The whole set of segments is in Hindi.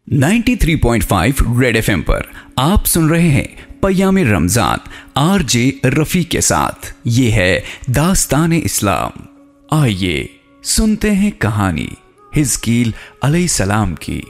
93.5 रेड एफएम पर आप सुन रहे हैं पय्याम रमजान आरजे रफी के साथ। ये है दास्तान इस्लाम। आइए सुनते हैं कहानी हिजकील अलैहिस्सलाम की।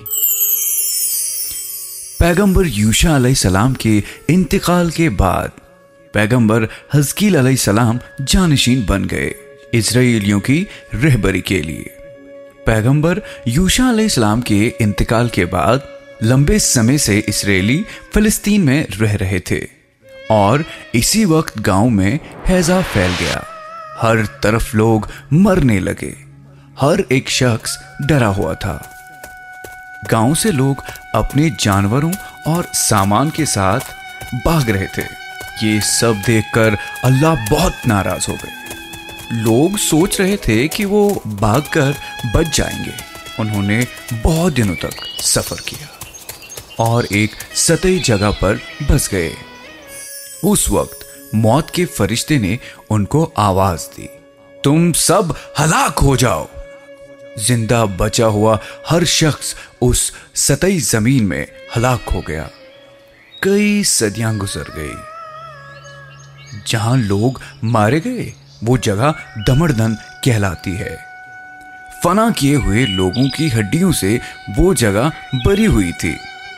पैगंबर यूशा अलैहिस्सलाम के इंतकाल के बाद पैगंबर हिजकील अलैहिस्सलाम जानशीन बन गए इजराइलियों की रहबरी के लिए। पैगंबर यूशा अलैहिस्सलाम के इंतकाल के बाद लंबे समय से इस्राएली फिलिस्तीन में रह रहे थे और इसी वक्त गांव में हैजा फैल गया। हर तरफ लोग मरने लगे। हर एक शख्स डरा हुआ था। गांव से लोग अपने जानवरों और सामान के साथ भाग रहे थे। ये सब देखकर अल्लाह बहुत नाराज हो गए। लोग सोच रहे थे कि वो भागकर बच जाएंगे। उन्होंने बहुत दिनों तक सफर किया और एक सतही जगह पर बस गए। उस वक्त मौत के फरिश्ते ने उनको आवाज दी, तुम सब हलाक हो जाओ। जिंदा बचा हुआ हर शख्स उस सतही जमीन में हलाक हो गया। कई सदियां गुजर गई। जहां लोग मारे गए वो जगह दमड़दन कहलाती है। फना किए हुए लोगों की हड्डियों से वो जगह भरी हुई थी।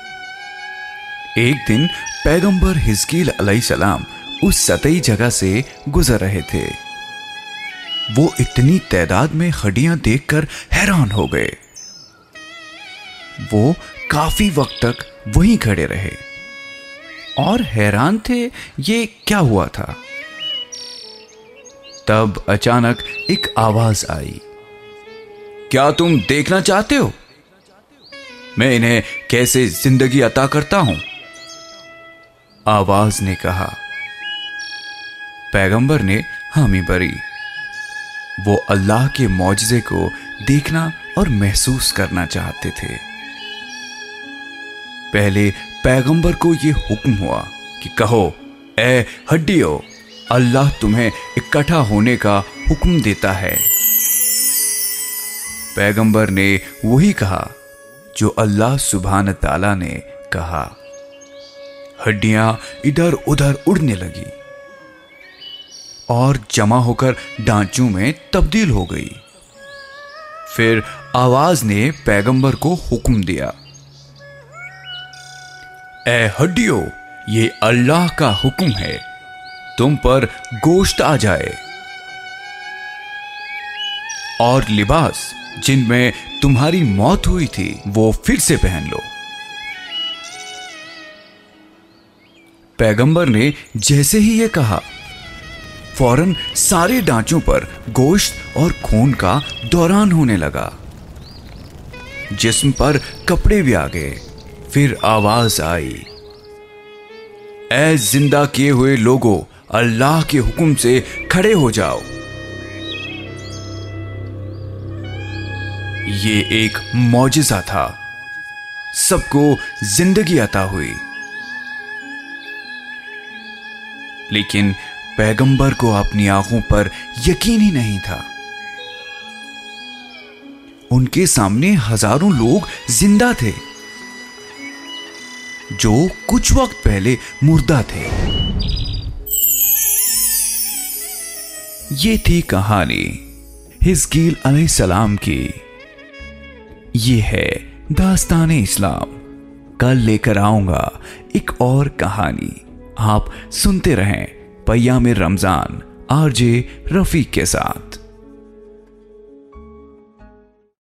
एक दिन पैगंबर हिजकील अलैहिस्सलाम उस सतही जगह से गुजर रहे थे। वो इतनी तादाद में हड्डियां देखकर हैरान हो गए। वो काफी वक्त तक वहीं खड़े रहे और हैरान थे ये क्या हुआ था। तब अचानक एक आवाज आई, क्या तुम देखना चाहते हो मैं इन्हें कैसे जिंदगी अता करता हूं? आवाज ने कहा। पैगंबर ने हामी भरी। वो अल्लाह के मौजज़े को देखना और महसूस करना चाहते थे। पहले पैगंबर को यह हुक्म हुआ कि कहो, ए हड्डियों, अल्लाह तुम्हें इकट्ठा होने का हुक्म देता है। पैगंबर ने वही कहा जो अल्लाह सुब्हान ताला ने कहा। हड्डियां इधर उधर उड़ने लगी और जमा होकर ढांचों में तब्दील हो गई। फिर आवाज ने पैगंबर को हुक्म दिया, ए हड्डियों, ये अल्लाह का हुक्म है, तुम पर गोश्त आ जाए और लिबास जिनमें तुम्हारी मौत हुई थी वो फिर से पहन लो। पैगंबर ने जैसे ही ये कहा, फौरन सारे ढांचों पर गोश्त और खून का दौरान होने लगा। जिस्म पर कपड़े भी आ गए। फिर आवाज आई, ऐ जिंदा किए हुए लोगों, अल्लाह के हुक्म से खड़े हो जाओ। ये एक मौजिज़ा था। सबको जिंदगी अता हुई। लेकिन पैगंबर को अपनी आंखों पर यकीन ही नहीं था। उनके सामने हजारों लोग जिंदा थे जो कुछ वक्त पहले मुर्दा थे। ये थी कहानी हिजकील अलैहिस्सलाम की। ये है दास्तान इस्लाम। कल लेकर आऊंगा एक और कहानी। आप सुनते रहें पय्याम रमजान आरजे रफी के साथ।